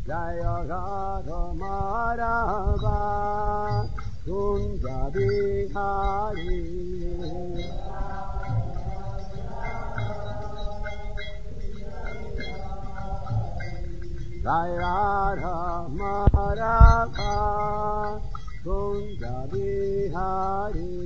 Jaya Radha Madhava Kunja Bihari Jaya Radha Madhava Kunja Bihari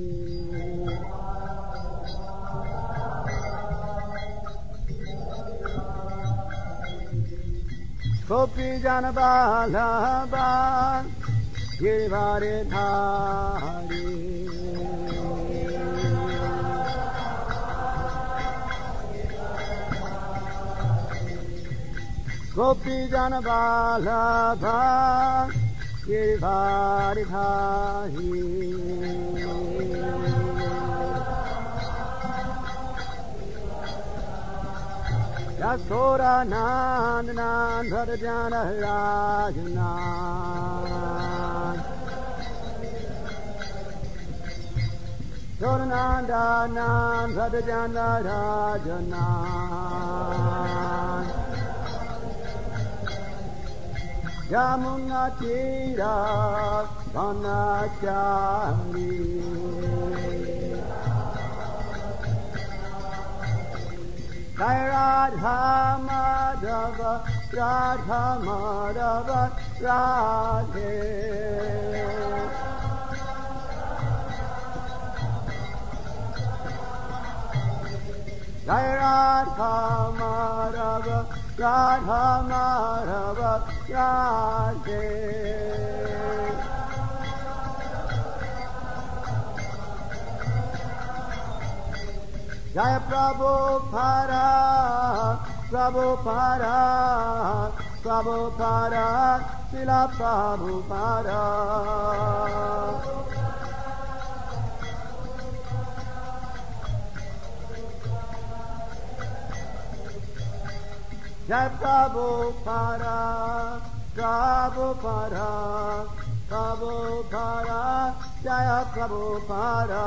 Gopi Jana Vallabha Giridhari Gopi Jana Vallabha Giridhari Yasora Nandan Bhadajana Rajana Soranandan Bhadajana Rajana Yamuna Tira Vanachari Radha Madhava Radha Madhava Radhe Radha Madhava Radha Madhava Radhe Jaya Prabhupada, Prabhupada, Prabhupada, Srila Prabhupada. Jaya Prabhupada, Prabhupada, Prabhupada, Jaya Prabhupada.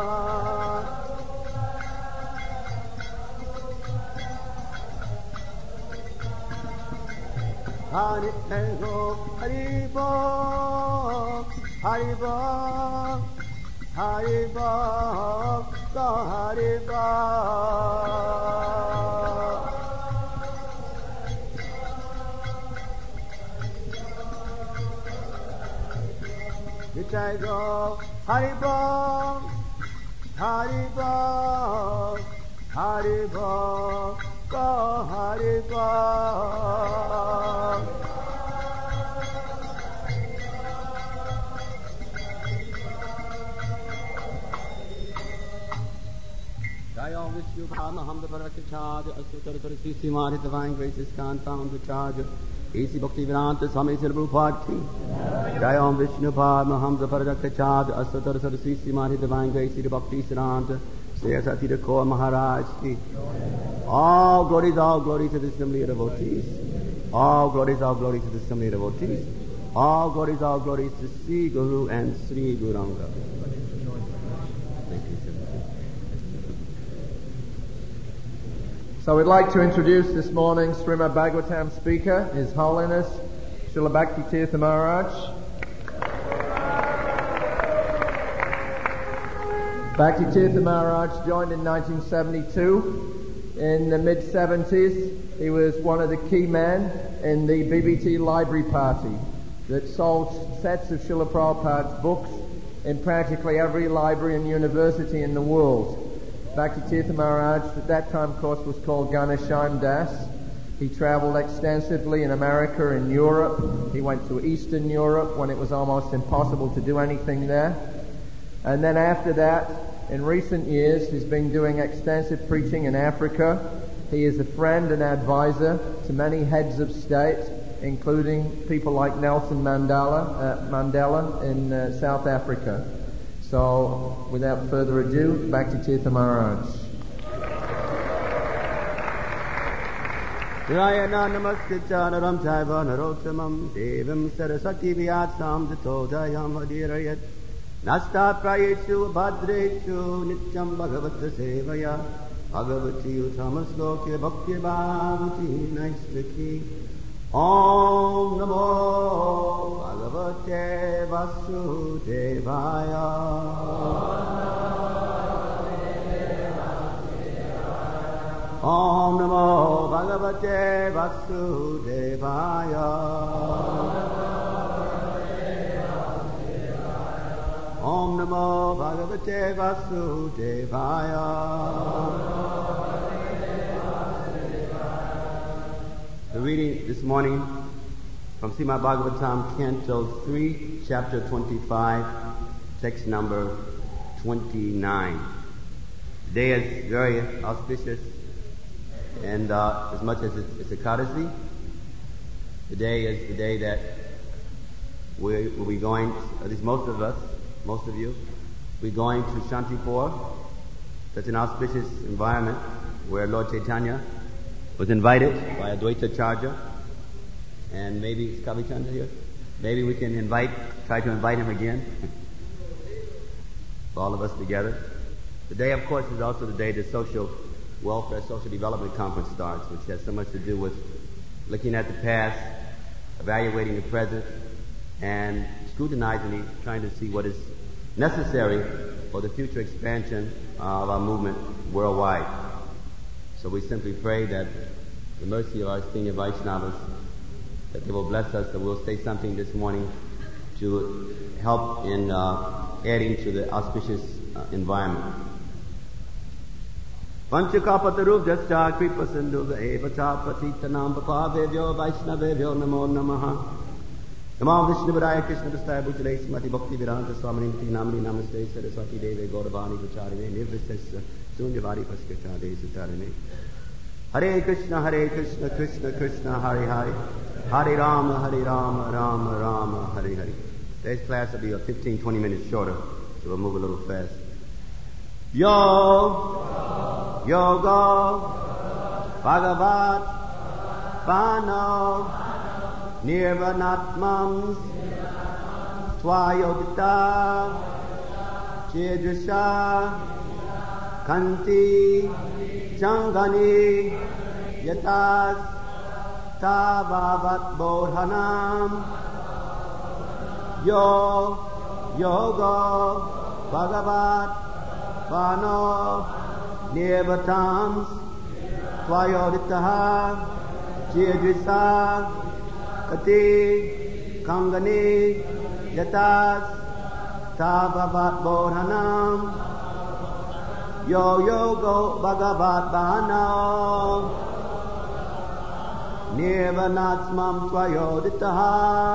Haribo, Haribo, Haribo, Haribo, Go Haribo. Jai Go Haribo, Haribo, Haribo, Go Haribo. Jayam Vishnu Bhamaham the Bharakya Charge, Asutara Sisi Mari Divine Graces Kanta on the charge, AC Bhakti Vedanta Swami Srila Prabhupada Ki. Jayam Vishnu Bhamaham the Bharakya Charge, Asutara Sisi Mari Divine Graces Bhakti Vedanta, Sri the Kaur Maharaj Ki. All glories to the assembly of devotees. All glories to the assembly of devotees. All glories to Sri Guru and Sri Gauranga. So we'd like to introduce this morning's Srimad Bhagavatam speaker, His Holiness Srila Bhakti Tirtha Maharaj. Bhakti Tirtha Maharaj joined in 1972. In the mid-70s, he was one of the key men in the BBT Library Party that sold sets of Srila Prabhupada's books in practically every library and university in the world. Bhakti Tirtha Maharaj, at that time, of course, was called Ganesham Das. He traveled extensively in America and Europe. He went to Eastern Europe when it was almost impossible to do anything there. And then after that, in recent years, he's been doing extensive preaching in Africa. He is a friend and advisor to many heads of state, including people like Nelson Mandela in South Africa. So, without further ado, Bhakti Tirtha Maharaj. Rayana namaskritanaram chaiva narottamam devam saraswati vyatsam tatodayam hadirayat nasta prayeshu bhadreshu nityam bhagavata sevaya bhagavati uttama sloke bhakti bhavati naistaki Om Namo Bhagavate Vasudevaya. Om Namo Bhagavate Vasudevaya. Om Namo Bhagavate Vasudevaya. The reading this morning from Srimad Bhagavatam, Canto 3, Chapter 25, text number 29. Today is very auspicious, and as much as it's a courtesy, today is the day that we will be going, at least most of us, most of you, we're going to Shantipur, such an auspicious environment where Lord Chaitanya was invited by Advaita Acharya, and maybe is Kavi Chandra here? Maybe we can try to invite him again, all of us together. Today, of course, is also the day the Social Welfare, Social Development Conference starts, which has so much to do with looking at the past, evaluating the present, and scrutinizing it, trying to see what is necessary for the future expansion of our movement worldwide. So we simply pray that the mercy of our senior Vaishnavas, that they will bless us, that we'll say something this morning to help in adding to the auspicious environment. Panchakapatarup jascha kripa sindhuga evacha patitanam papavevyo Vaishnavevyo namo namaha. Namo Vishnu Varaya Krishna Dastaya Bhutale Srimati Bhakti Vedanta Swaminiti Namani Namaste Saraswati Deve Gauravani Vacharine Nirvisesa Sunyavari Paskachade Sutarine. Hare Krishna, Krishna Krishna, Hare Hare, Hare Rama, Rama Rama, Hare Hare. Today's class will be 15-20 minutes shorter, so we'll move a little fast. Yoga, Bhagavat, Vano, Nirvanatmam, Twayodita, Chedrisha, Kanti, Changani, Yatas, Tavavat Bodhanam, Yoga, Bhagavat, Vano, Nirvatams, Twayoditaha, Chedrisha, Kati, Kangani, Yatas, Tavavat Bodhanam, Yoga Bhagavat Vano, Nirvanatsmam Twayoditaha,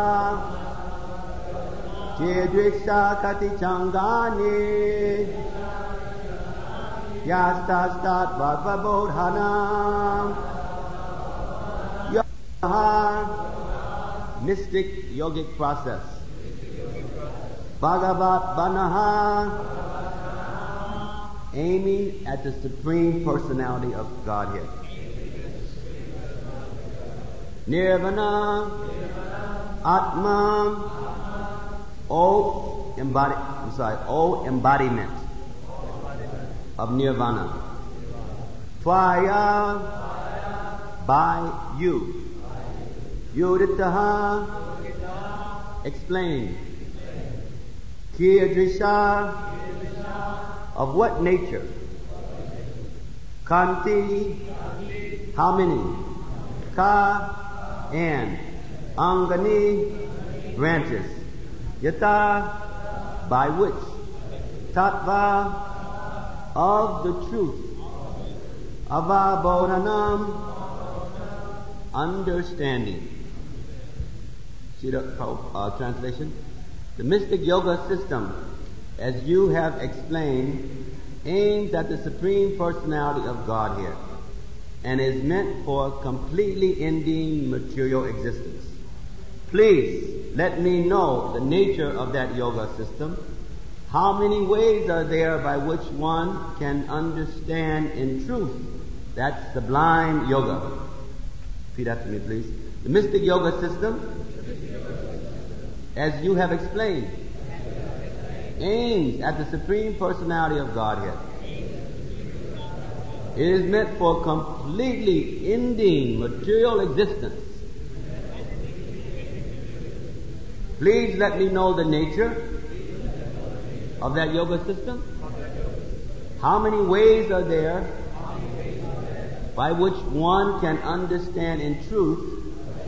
Chedrisha Kati Changani, Yastastat Bhagavad Bodhanam, mystic yogic process. Bhagavat Vanaha, aiming at the Supreme Personality of Godhead. Nirvana, Atma, O embodiment of Nirvana. Tvaya, by you. Yuditaha, explain. Kiyadrisha, of what nature? Kanti, how many? Ka, and. Angani, branches. Yata, by which? Tattva, of the truth. Avabodhanam, understanding. See the translation? The mystic yoga system, as you have explained, aims at the Supreme Personality of Godhead and is meant for completely ending material existence. Please let me know the nature of that yoga system. How many ways are there by which one can understand in truth that sublime yoga? Repeat after me, please. The mystic yoga system, as you have explained, aims at the Supreme Personality of Godhead. It is meant for completely ending material existence Please let me know the nature of that yoga system. How many ways are there by which one can understand in truth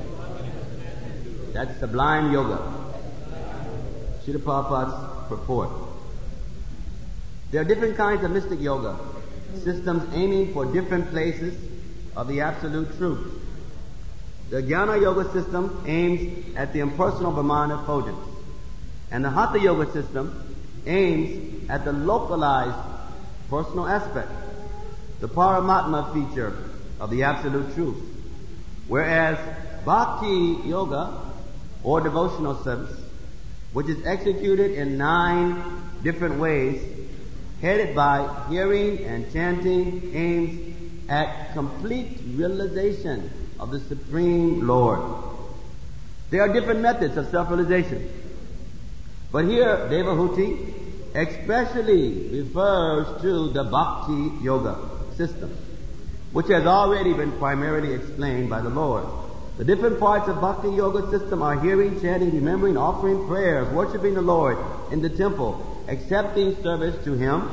that sublime yoga? Srila Prabhupada's purport. There are different kinds of mystic yoga systems aiming for different places of the absolute truth. The Jnana Yoga system aims at the impersonal Brahman effulgence, and the Hatha Yoga system aims at the localized personal aspect, the Paramatma feature of the absolute truth. Whereas Bhakti Yoga, or devotional service, which is executed in 9 different ways, headed by hearing and chanting, aims at complete realization of the Supreme Lord. There are different methods of self-realization, but here Devahuti especially refers to the Bhakti Yoga system, which has already been primarily explained by the Lord. The different parts of Bhakti Yoga system are hearing, chanting, remembering, offering prayers, worshiping the Lord in the temple, accepting service to Him,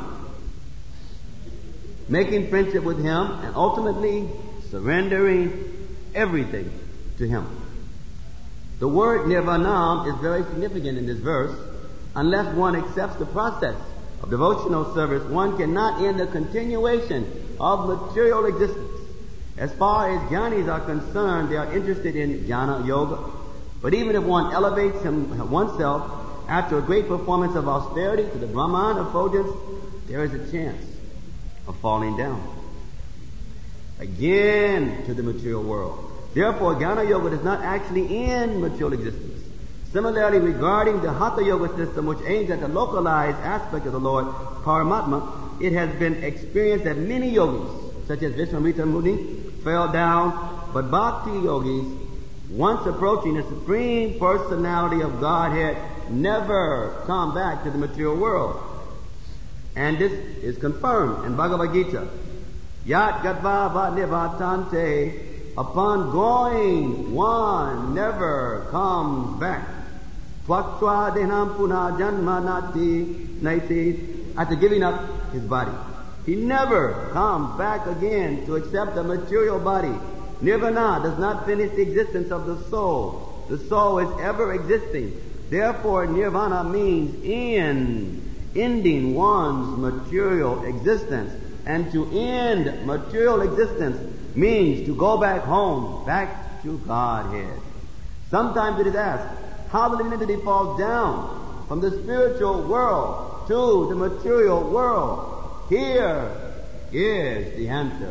making friendship with Him, and ultimately surrendering everything to Him. The word nirvanam is very significant in this verse. Unless one accepts the process of devotional service, one cannot end the continuation of material existence. As far as jnanis are concerned, they are interested in jnana yoga. But even if one elevates oneself after a great performance of austerity to the Brahman effulgence, there is a chance of falling down again to the material world. Therefore, Jnana Yoga does not actually end material existence. Similarly, regarding the Hatha Yoga system, which aims at the localized aspect of the Lord, Paramatma, it has been experienced that many yogis, such as Vishwamitra Muni, fell down, but Bhakti yogis, once approaching the Supreme Personality of Godhead, never come back to the material world. And this is confirmed in Bhagavad Gita. Yat Gatva Nivatante. Upon going, one never comes back. Tvaktva Denam Puna Janma Nati Naiti. After giving up his body, he never comes back again to accept the material body. Nirvana does not finish the existence of the soul. The soul is ever existing. Therefore, nirvana means ending one's material existence. And to end material existence means to go back home, back to Godhead. Sometimes it is asked, how the living entity falls down from the spiritual world to the material world. Here is the answer.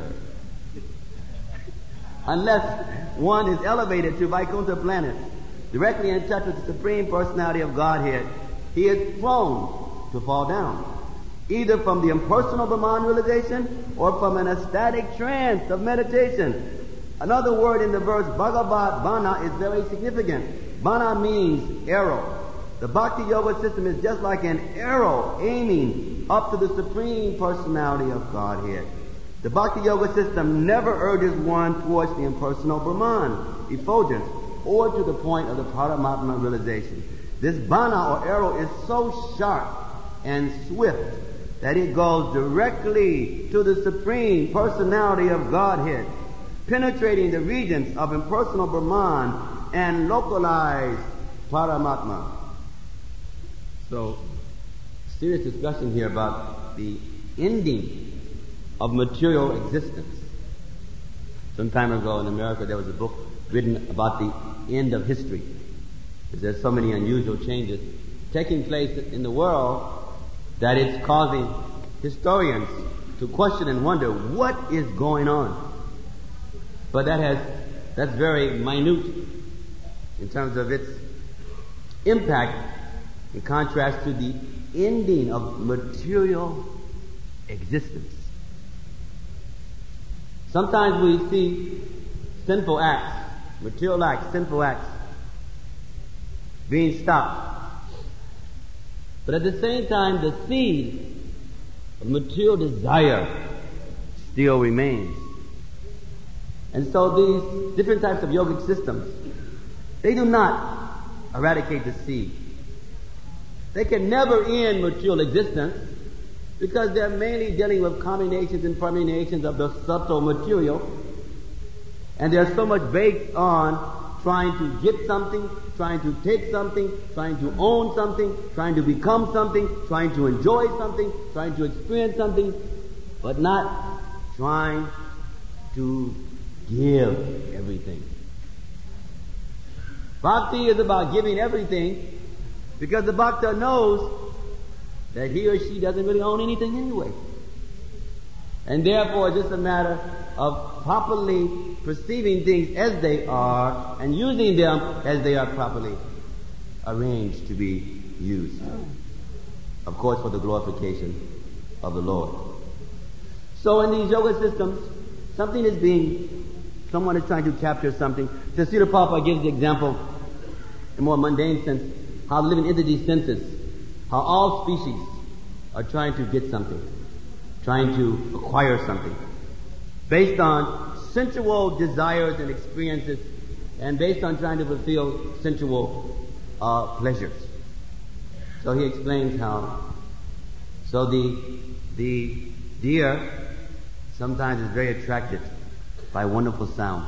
Unless one is elevated to Vaikuntha planet, directly in touch with the Supreme Personality of Godhead, he is prone to fall down, either from the impersonal Brahman realization or from an ecstatic trance of meditation. Another word in the verse Bhagavat Bana is very significant. Bana means arrow. The Bhakti Yoga system is just like an arrow aiming up to the Supreme Personality of Godhead. The Bhakti Yoga system never urges one towards the impersonal Brahman, effulgence, or to the point of the Paramatma realization. This Bana or arrow is so sharp and swift that it goes directly to the Supreme Personality of Godhead, penetrating the regions of impersonal Brahman and localized Paramatma. So, serious discussion here about the ending of material existence. Some time ago in America there was a book written about the end of history, because there's so many unusual changes taking place in the world that it's causing historians to question and wonder what is going on. But that's very minute in terms of its impact in contrast to the ending of material existence. Sometimes we see sinful acts, material acts, sinful acts being stopped. But at the same time, the seed of material desire still remains. And so these different types of yogic systems, they do not eradicate the seed. They can never end material existence because they're mainly dealing with combinations and permutations of the subtle material, and they're so much based on trying to get something, trying to take something, trying to own something, trying to become something, trying to enjoy something, trying to experience something, but not trying to give everything. Bhakti is about giving everything because the bhakta knows that he or she doesn't really own anything anyway. And therefore it's just a matter of properly perceiving things as they are and using them as they are properly arranged to be used. Of course, for the glorification of the Lord. So in these yoga systems, someone is trying to capture something. So Srila Prabhupada gives the example in a more mundane sense, how living into these senses, how all species are trying to get something, trying to acquire something, based on sensual desires and experiences, and based on trying to fulfill sensual pleasures. So he explains how. So the deer sometimes is very attracted by wonderful sounds.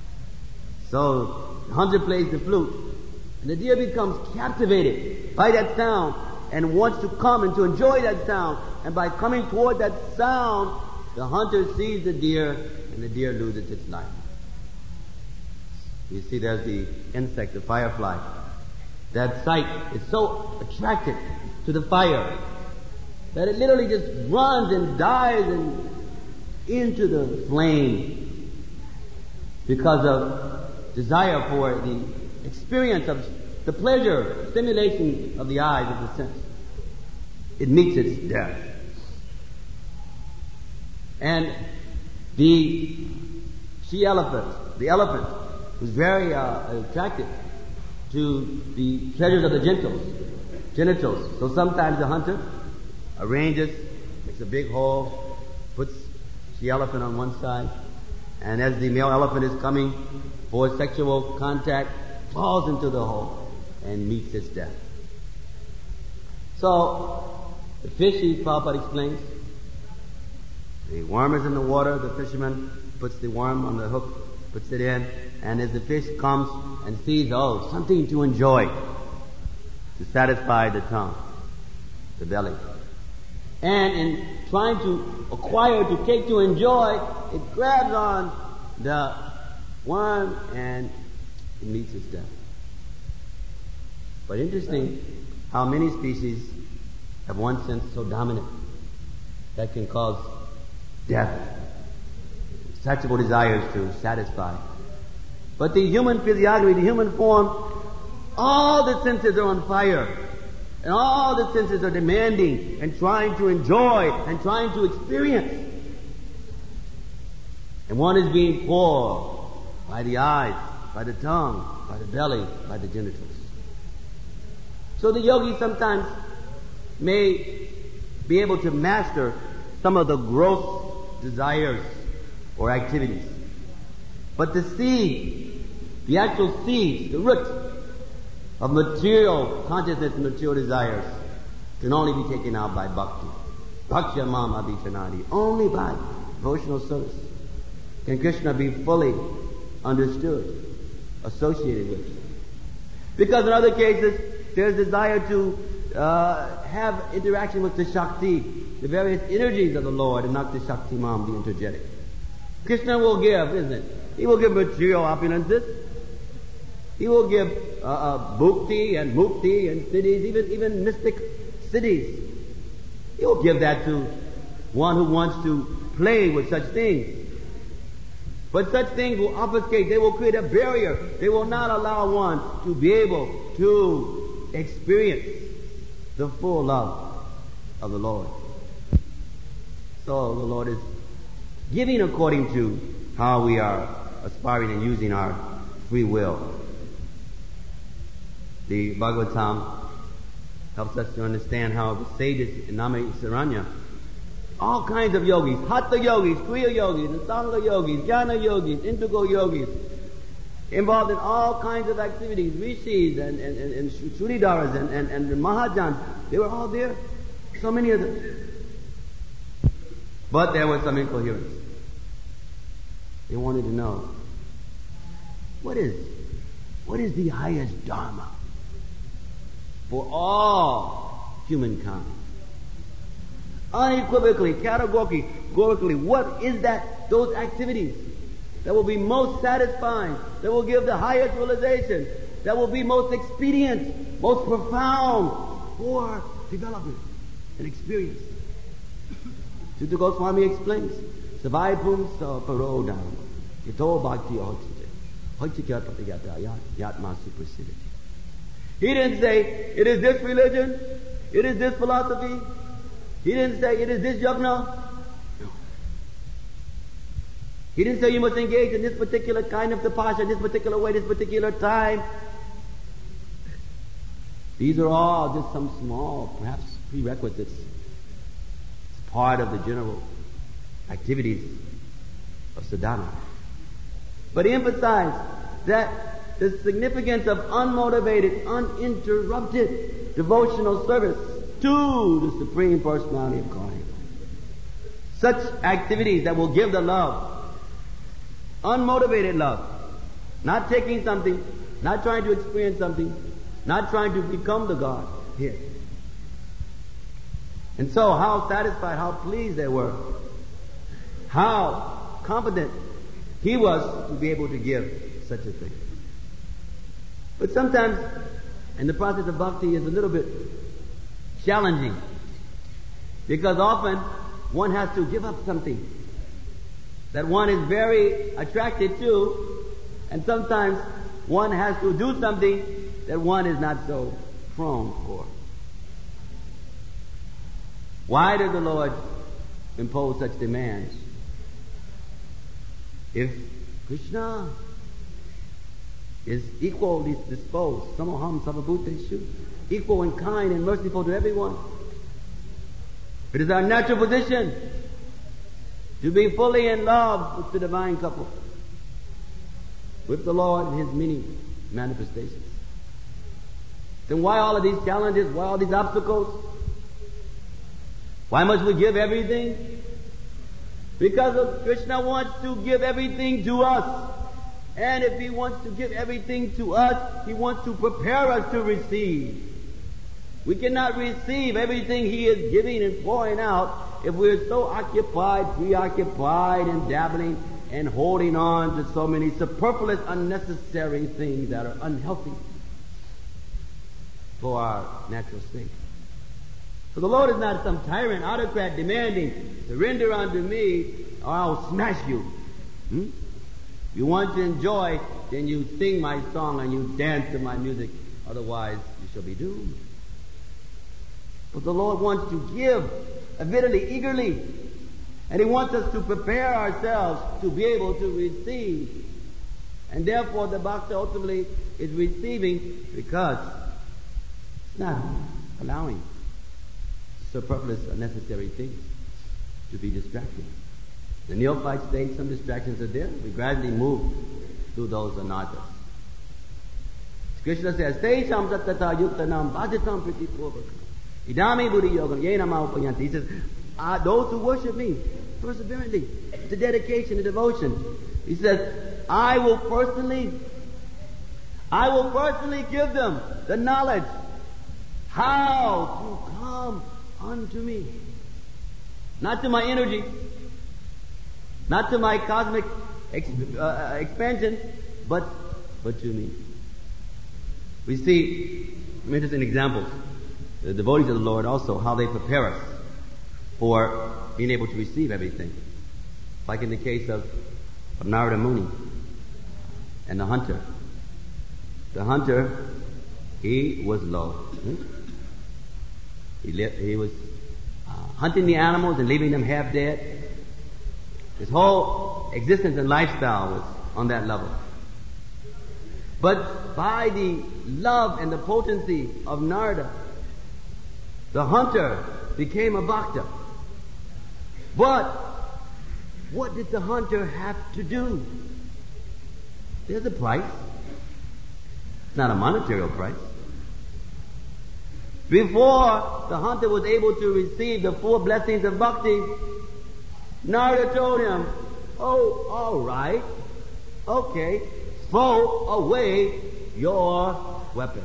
So the hunter plays the flute, and the deer becomes captivated by that sound and wants to come and to enjoy that sound. And by coming toward that sound, the hunter sees the deer, and the deer loses its life. You see, there's the insect, the firefly. That sight is so attracted to the fire that it literally just runs and dives into the flame because of desire for the experience of the pleasure, stimulation of the eyes, of the sense. It meets its death. And the she-elephant, the elephant, was very attracted to the pleasures of the genitals. So sometimes the hunter arranges, makes a big hole, puts the elephant on one side, and as the male elephant is coming for sexual contact, falls into the hole and meets its death. So the fish, Prabhupada explains, the worm is in the water, the fisherman puts the worm on the hook, puts it in, and as the fish comes and sees, something to enjoy, to satisfy the tongue, the belly. And in trying to acquire, to take, to enjoy, it grabs on the worm and it meets its death. But interesting how many species have one sense so dominant that can cause death, sexual desires to satisfy. But the human physiognomy, the human form, all the senses are on fire. And all the senses are demanding and trying to enjoy and trying to experience. And one is being poured by the eyes, by the tongue, by the belly, by the genitals. So the yogi sometimes may be able to master some of the gross desires or activities. But the seed, the actual seeds, the root of material consciousness and material desires can only be taken out by bhakti. Bhaktya mam abhichanadi. Only by devotional service can Krishna be fully understood, associated with. Because in other cases, there's desire to have interaction with the Shakti, the various energies of the Lord, and not the Shakti mam, the energetic. Krishna will give, isn't it? He will give material opulences. He will give bhukti and mukti and cities, even mystic cities. He will give that to one who wants to play with such things. But such things will obfuscate, they will create a barrier. They will not allow one to be able to experience the full love of the Lord. So the Lord is giving according to how we are aspiring and using our free will. The Bhagavatam helps us to understand how the sages in Namasaranya, all kinds of yogis, Hatha yogis, Kriya yogis, Asanga yogis, Jnana yogis, Indigo yogis, involved in all kinds of activities, rishis and shuddhidaras and mahajans. They were all there, so many of them. But there was some incoherence. They wanted to know, what is the highest dharma for all humankind? Unequivocally, categorically, what is that, those activities that will be most satisfying, that will give the highest realization, that will be most expedient, most profound for development and experience? Sutta Goswami explains, Savaipum sa parodam, ito bhakti ahotite, hoitikya yatma supersidity. He didn't say, it is this religion, it is this philosophy. He didn't say, it is this yajna. No. He didn't say you must engage in this particular kind of tapasya, this particular way, this particular time. These are all just some small, perhaps, prerequisites. It's part of the general activities of sadhana. But he emphasized that the significance of unmotivated, uninterrupted devotional service to the Supreme Personality of Godhead. Such activities that will give the love, unmotivated love, not taking something, not trying to experience something, not trying to become the God here. And so how satisfied, how pleased they were, how confident he was to be able to give such a thing. But sometimes, in the process of bhakti is a little bit challenging, because often one has to give up something that one is very attracted to, and sometimes one has to do something that one is not so prone for. Why did the Lord impose such demands? If Krishna is equally disposed, samoham sarvabhuteshu, equal and kind and merciful to everyone, it is our natural position to be fully in love with the divine couple, with the Lord and His many manifestations. Then why all of these challenges? Why all these obstacles? Why must we give everything? Because Krishna wants to give everything to us. And if He wants to give everything to us, He wants to prepare us to receive. We cannot receive everything He is giving and pouring out if we're so occupied, preoccupied, and dabbling and holding on to so many superfluous, unnecessary things that are unhealthy for our natural state. So the Lord is not some tyrant, autocrat demanding, surrender unto me or I'll smash you. You want to enjoy, then you sing my song and you dance to my music. Otherwise, you shall be doomed. But the Lord wants to give avidly, eagerly. And He wants us to prepare ourselves to be able to receive. And therefore the bhakta ultimately is receiving because it's not allowing superfluous, unnecessary things to be distracting. The neophyte state, some distractions are there. We gradually move through those anarthas. Krishna says, Tesham sattata yuktanam bhajatam pritipurvakam idami buddhi yogam yenama upayanti. He says, those who worship me perseverantly, the dedication, the devotion. He says, I will personally give them the knowledge how to come unto me. Not to my energy, not to my cosmic expansion, but to me. We see some interesting examples. The devotees of the Lord also, how they prepare us for being able to receive everything. Like in the case of Narada Muni and the hunter. The hunter, he was low. He was hunting the animals and leaving them half dead. His whole existence and lifestyle was on that level. But by the love and the potency of Narada, the hunter became a bhakta. But what did the hunter have to do? There's a price. It's not a monetary price. Before the hunter was able to receive the full blessings of bhakti, Narada told him, oh, all right, okay, throw away your weapon.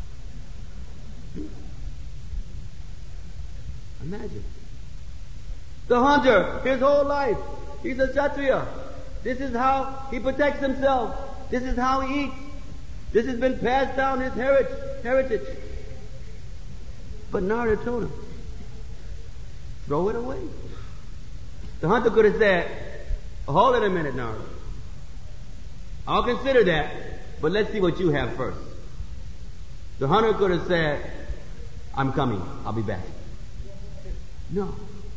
Imagine. The hunter, his whole life, he's a Kshatriya. This is how he protects himself. This is how he eats. This has been passed down his heritage. But Narada told him, throw it away. The hunter could have said, hold it a minute, Narada. I'll consider that, but let's see what you have first. The hunter could have said, I'm coming. I'll be back. No.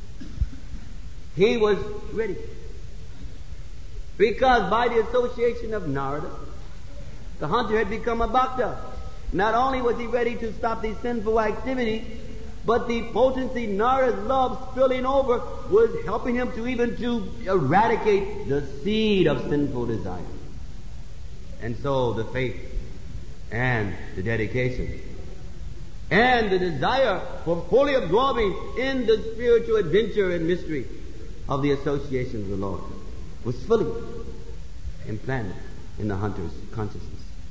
He was ready. Because by the association of Narada, the hunter had become a bhakta. Not only was he ready to stop the sinful activity, but the potency Narada's love spilling over was helping him to even to eradicate the seed of sinful desire. And so the faith and the dedication and the desire for fully absorbing in the spiritual adventure and mystery of the association of the Lord was fully implanted in the hunter's consciousness.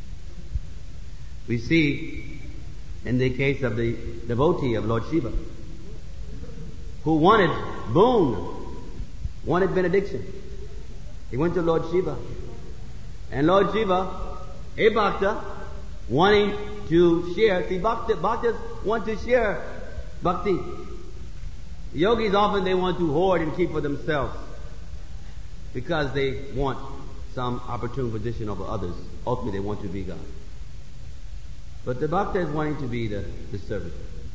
We see in the case of the devotee of Lord Shiva, who wanted boon, wanted benediction. He went to Lord Shiva, and Lord Shiva, a bhakta, wanting to share. See, bhaktas want to share bhakti. Yogis often they want to hoard and keep for themselves because they want some opportune position over others. Ultimately, they want to be God. But the bhakta is wanting to be the servant.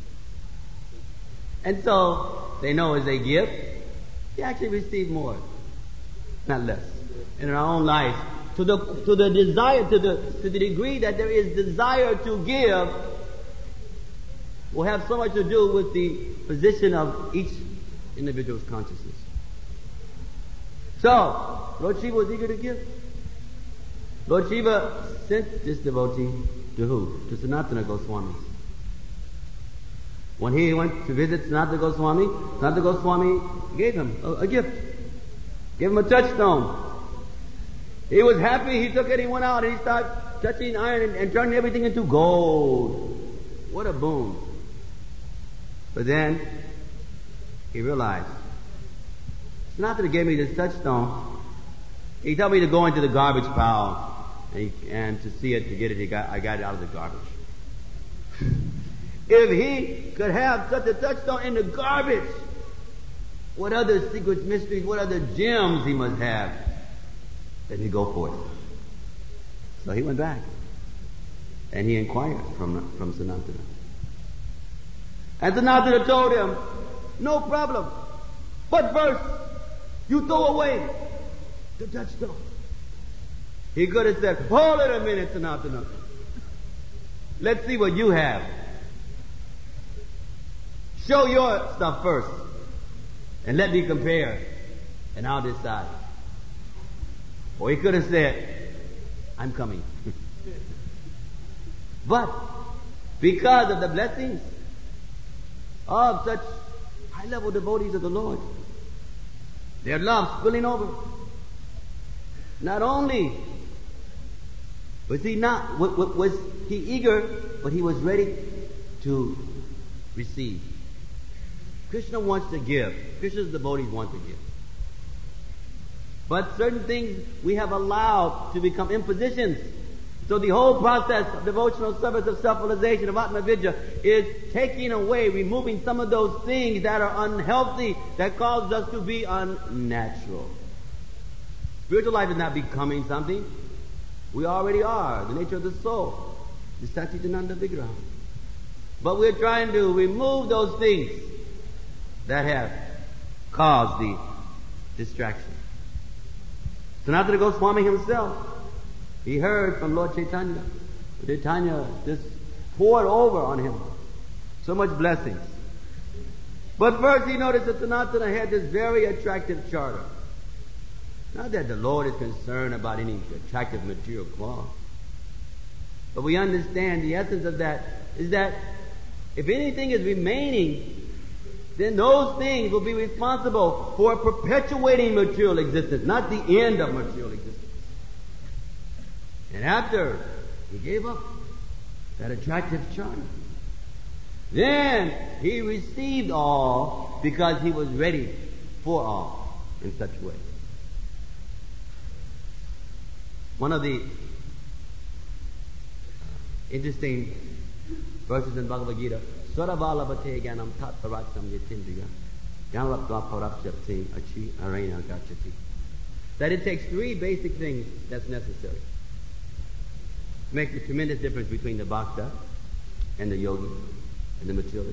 And so, they know as they give, they actually receive more, not less. In our own life, to the desire, to the degree that there is desire to give, will have so much to do with the position of each individual's consciousness. So, Lord Shiva was eager to give. Lord Shiva sent this devotee to who? To Sanatana Goswami. When he went to visit Sanatana Goswami gave him a gift. Gave him a touchstone. He was happy, he took it, he went out and he started touching iron and turning everything into gold. What a boon. But then he realized, Sanatana gave me this touchstone. He told me to go into the garbage pile and to see it, to get it, I got it out of the garbage. If he could have such a touchstone in the garbage, what other secrets, mysteries, what other gems he must have? Let me go forth. So he went back and he inquired from Sanatana. And Sanatana told him, no problem, but first you throw away the touchstone. He could have said, hold it a minute, Sanatana. Let's see what you have. Show your stuff first. And let me compare. And I'll decide. Or he could have said, I'm coming. But because of the blessings of such high-level devotees of the Lord, their love spilling over, not only was he eager, but he was ready to receive. Krishna wants to give. Krishna's devotees want to give. But certain things we have allowed to become impositions. So the whole process of devotional service of self-realization of Atma Vidya is taking away, removing some of those things that are unhealthy, that cause us to be unnatural. Spiritual life is not becoming something. We already are. The nature of the soul. The Satchitananda Vigraha. But we're trying to remove those things that have caused the distraction. Sanatana Goswami himself, he heard from Lord Chaitanya. Chaitanya just poured over on him. So much blessings. But first he noticed that Sanatana had this very attractive charter. Not that the Lord is concerned about any attractive material cloth. But we understand the essence of that is that if anything is remaining, then those things will be responsible for perpetuating material existence, not the end of material existence. And after he gave up that attractive charm, then he received all because he was ready for all in such a way. One of the interesting verses in Bhagavad Gita, Swaravalabhate Gyanam Tat Paracham Yatindriya Gyanalaptva Parapsyapti Achi Arena Gachati. That it takes three basic things that's necessary. It makes a tremendous difference between the bhakta and the yogi and the materialist.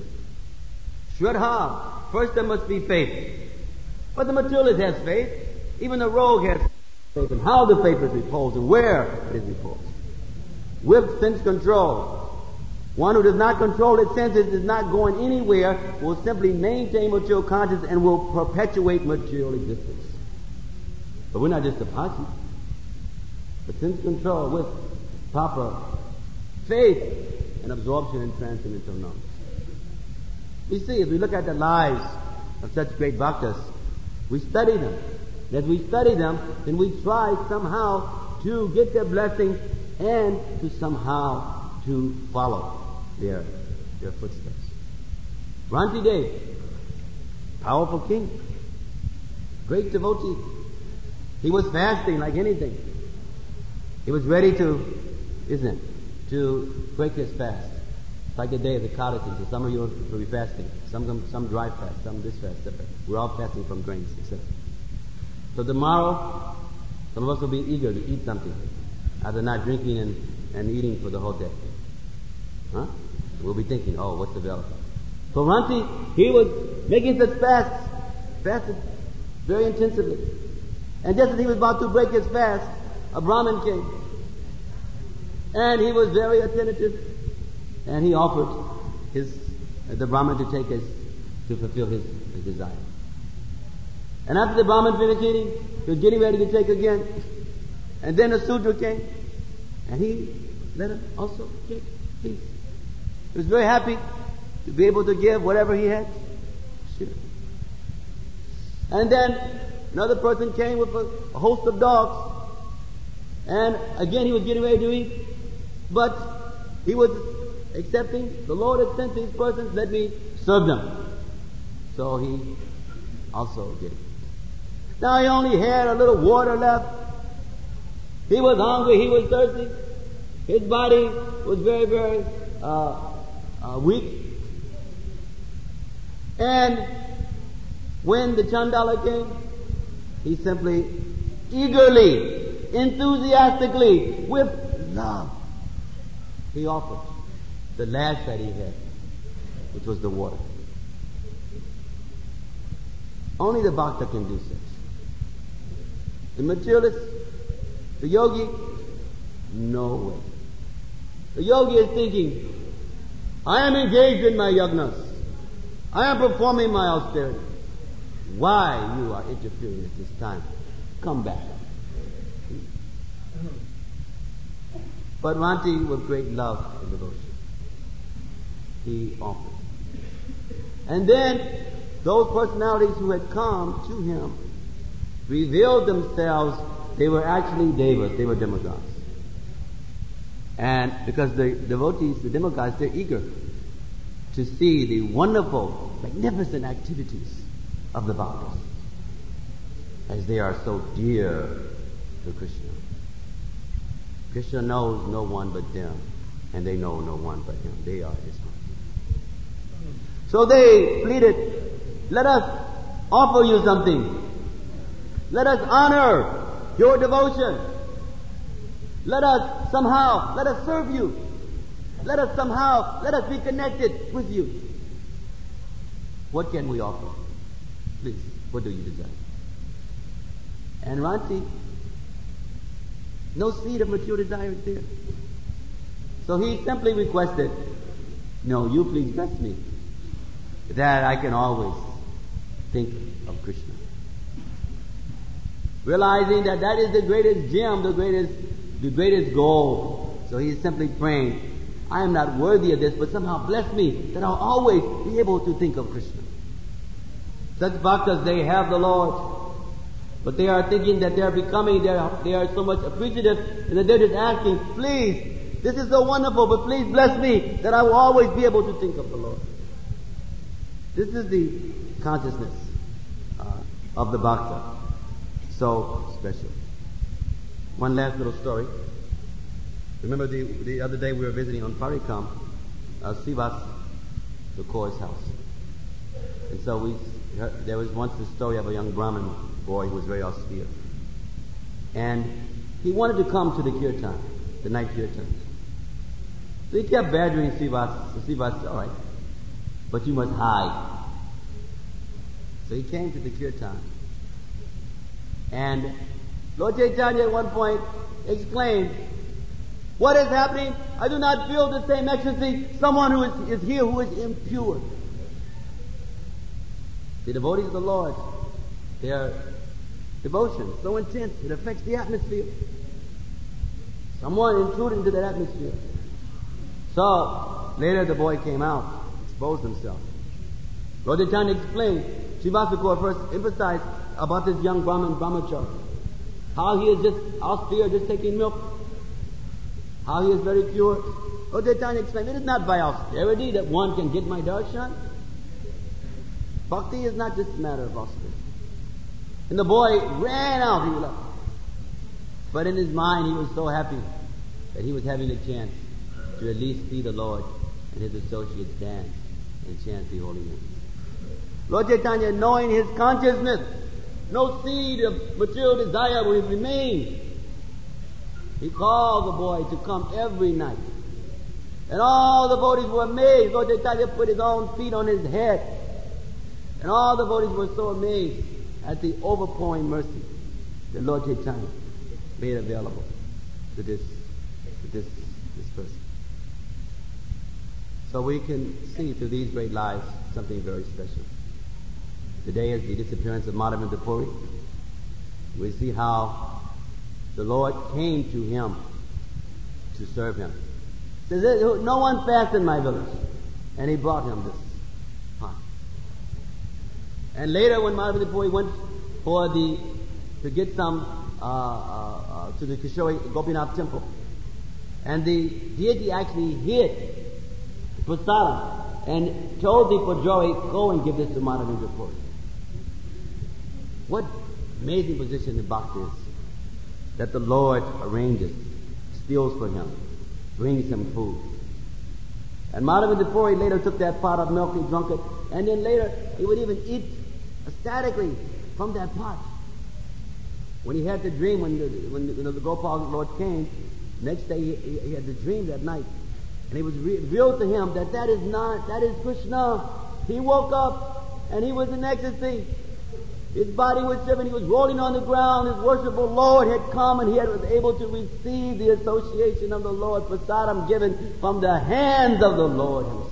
Shraddha, first there must be faith. But the materialist has faith. Even the rogue has faith in how the faith is reposed and where it is reposed. With sense control. One who does not control its senses is not going anywhere, will simply maintain material consciousness and will perpetuate material existence. But we're not just Apache. But sense control with proper faith and absorption in transcendental knowledge. We see, as we look at the lives of such great bhaktas, we study them. And as we study them, then we try somehow to get their blessing and to somehow to follow their footsteps. Ranti Dev, powerful king, great devotee. He was fasting like anything. He was ready to, to break his fast. It's like the day of the Kadasi. So some of you will be fasting. Some dry fast, some this fast, that fast. We're all fasting from grains, etc. So tomorrow, some of us will be eager to eat something, after not drinking and eating for the whole day. Huh? We'll be thinking, oh, what's available? So Ranti, he was making such fasted very intensively. And just as he was about to break his fast, a Brahmin came. And he was very attentive. And he offered the Brahmin to fulfill his desire. And after the Brahmin finished eating, he was getting ready to take again. And then a Sudra came. And he let him also take peace. He was very happy to be able to give whatever he had. Sure. And then another person came with a host of dogs. And again he was getting ready to eat. But he was accepting, the Lord had sent these persons, let me serve them. So he also did it. Now he only had a little water left. He was hungry, he was thirsty. His body was very, very weak. And when the Chandala came, he simply, eagerly, enthusiastically, with love, he offered the last that he had, which was the water. Only the bhakta can do such. The materialist, the yogi, no way. The yogi is thinking, I am engaged in my yagnas. I am performing my austerity. Why you are interfering at this time? Come back. But Ranti, with great love and devotion, he offered. And then those personalities who had come to him revealed themselves. They were actually devas, they were demigods. And because the devotees, the demigods, they're eager to see the wonderful, magnificent activities of the bhaktas, as they are so dear to Krishna. Krishna knows no one but them, and they know no one but him. They are his heart. So they pleaded, let us offer you something. Let us honor your devotion. Let us serve you. Let us be connected with you. What can we offer? Please, what do you desire? And Ranti, no seed of mature desire is there. So he simply requested, no, you please bless me, that I can always think of Krishna. realizing that that is the greatest gem, the greatest goal. So he's simply praying, I am not worthy of this, but somehow bless me that I'll always be able to think of Krishna. Such bhaktas, they have the Lord, but they are thinking that they are so much appreciative, and that they're just asking, please, this is so wonderful, but please bless me that I will always be able to think of the Lord. This is the consciousness of the bhakta. So special. One last little story. Remember the other day we were visiting on Parikam, Srivas Thakur's house. And so there was once the story of a young Brahmin boy who was very austere. And he wanted to come to the kirtan, the night kirtan. So he kept badgering Srivas. So Srivas said, all right, but you must hide. So he came to the kirtan. And Lord Chaitanya at one point exclaimed, what is happening? I do not feel the same ecstasy. Someone who is here who is impure. The devotees of the Lord, their devotion so intense it affects the atmosphere. Someone intruded into that atmosphere. So later the boy came out, exposed himself. Lord Chaitanya explained, Srivas Thakur first emphasized about this young brahmachari, how he is just austere, just taking milk, how he is very pure. Lord Chaitanya explained, it is not by austerity that one can get my darshan. Bhakti is not just a matter of austerity. And the boy ran out, he left. But in his mind he was so happy that he was having a chance to at least see the Lord and his associates dance and chant the holy name. Lord Chaitanya, knowing his consciousness, no seed of material desire will remain. He called the boy to come every night. And all the devotees were amazed. Lord Chaitanya put his own feet on his head. And all the devotees were so amazed at the overpouring mercy that Lord Chaitanya made available to this person. So we can see through these great lives something very special. Today is the disappearance of Madhavendra Puri. We see how the Lord came to him to serve him. He says, no one fasted in my village. And he brought him this pot. And later when Madhavendra Puri went to get some to the Kishore Gopinath temple, and the deity actually hid the prasadam and told the Pujari, go and give this to Madhavendra Puri. What amazing position in Bhakti is that the Lord arranges, steals for him, brings him food. And Madhavendra Puri later took that pot of milk, he drank it, and then later he would even eat ecstatically from that pot. When he had the dream, when the Gopal Lord came, next day he had the dream that night, and it was revealed to him that is Krishna. He woke up and he was in ecstasy. His body was driven, he was rolling on the ground, his worshipful Lord had come and he was able to receive the association of the Lord, prasadam given from the hands of the Lord himself.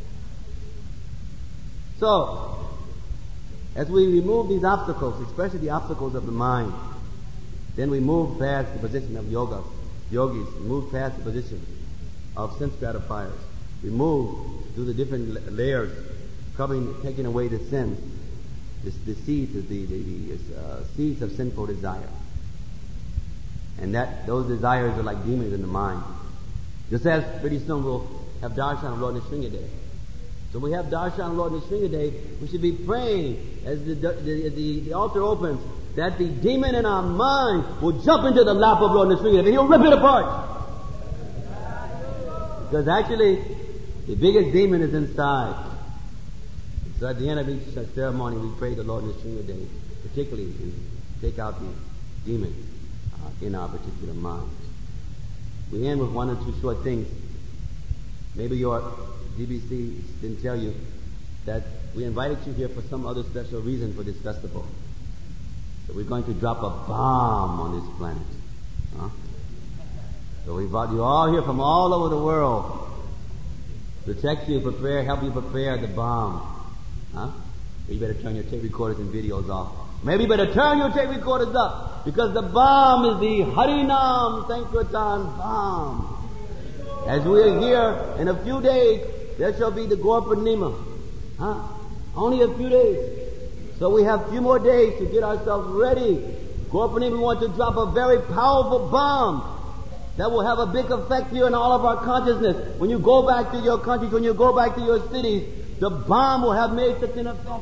So, as we remove these obstacles, especially the obstacles of the mind, then we move past the position of yogis, move past the position of sense gratifiers. We move through the different layers, taking away the sins, the seeds of the seeds of sinful desire, and those desires are like demons in the mind. Just as pretty soon we'll have darshan of Lord Nrsinga Day. So we have darshan of Lord Nrsinga Day. We should be praying as the altar opens that the demon in our mind will jump into the lap of Lord Nrsinga Day and he'll rip it apart. Because actually, the biggest demon is inside. So at the end of each ceremony, we pray the Lord Nrsinga Day, particularly to take out the demon in our particular minds. We end with one or two short things. Maybe your GBC didn't tell you that we invited you here for some other special reason for this festival. That we're going to drop a bomb on this planet. So we brought you all here from all over the world to protect you, help you prepare the bomb. You better turn your tape recorders and videos off. Maybe better turn your tape recorders up, because the balm is the Harinam Sankirtan balm. As we are here, in a few days, there shall be the Gaur Purnima. Only a few days. So we have a few more days to get ourselves ready. Gaur Purnima, we want to drop a very powerful bomb that will have a big effect here in all of our consciousness. When you go back to your countries, when you go back to your cities, the bomb will have made such an effect.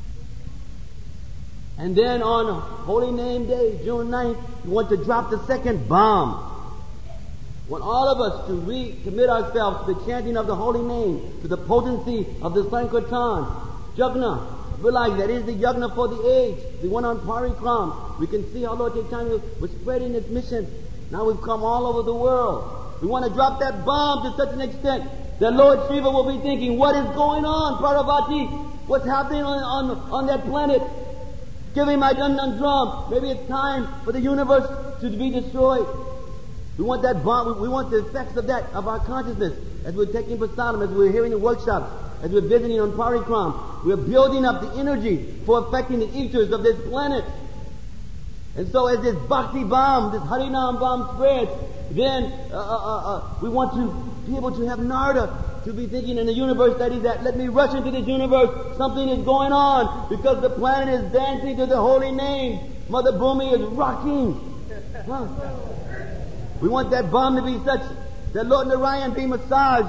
And then on Holy Name Day, June 9th, we want to drop the second bomb. We want all of us to recommit ourselves to the chanting of the Holy Name, to the potency of the Sankirtan, Yagna. Realize that is the Yagna for the age, the one on Parikram. We can see how Lord Chaitanya was spreading his mission. Now we've come all over the world. We want to drop that bomb to such an extent that Lord Shiva will be thinking, what is going on, Parvati? What's happening on that planet? Give him my dun drum. Maybe it's time for the universe to be destroyed. We want that bomb. We want the effects of that, of our consciousness, as we're taking prasadam, as we're hearing the workshops, as we're visiting on Parikram. We're building up the energy for affecting the ethers of this planet. And so as this bhakti bomb, this Harinam bomb spreads, then we want to be able to have Narada to be thinking in the universe that he's at. Let me rush into this universe. Something is going on because the planet is dancing to the holy name. Mother Bhumi is rocking. We want that bomb to be such that Lord Narayan be massaged.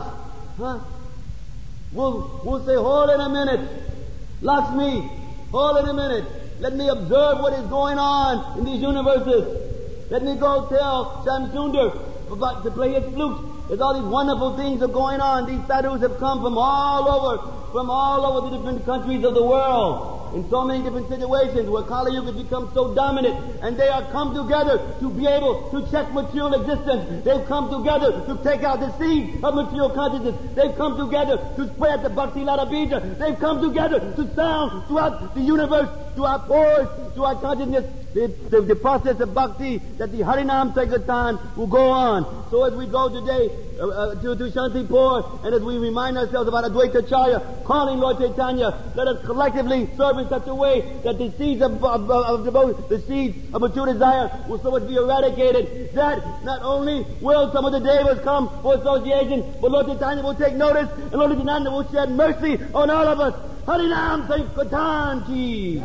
We'll say, hold in a minute. Lakshmi, hold in a minute. Let me observe what is going on in these universes. Let me go tell Shamsundar about to play his flute. There's all these wonderful things are going on. These sadhus have come from all over the different countries of the world, in so many different situations where Kali Yuga has become so dominant, and they are come together to be able to check material existence. They've come together to take out the seed of material consciousness. They've come together to spread the Bhakti Lata Bija. They've come together to sound throughout the universe, to our pores, to our consciousness, the process of bhakti, that the Harinam Sankirtan will go on. So as we go today to Shantipur, and as we remind ourselves about Advaita Charya, calling Lord Chaitanya, let us collectively serve in such a way that the seeds of material desire will so much be eradicated that not only will some of the devas come for association, but Lord Chaitanya will take notice, and Lord Chaitanya will shed mercy on all of us. Harinam Sankirtan Ki.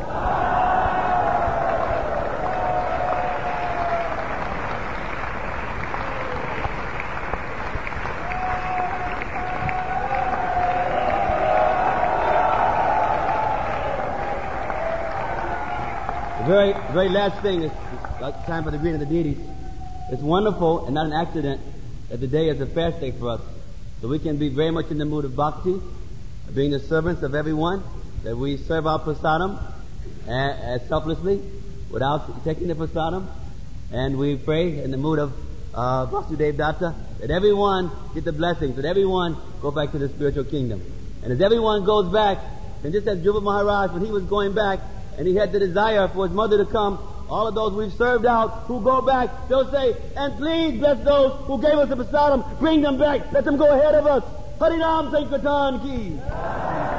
The very last thing is time for the greeting of the deities. It's wonderful and not an accident that the day is a fast day for us. So we can be very much in the mood of bhakti, being the servants of everyone, that we serve our prasadam as selflessly without taking the prasadam. And we pray in the mood of Vasudev Datta that everyone get the blessings, that everyone go back to the spiritual kingdom. And as everyone goes back, and just as Dhruva Maharaj, when he was going back, and he had the desire for his mother to come, all of those we've served out who go back, they'll say, and please bless those who gave us the prasadam, bring them back, let them go ahead of us. Harinam Sankirtan Ki.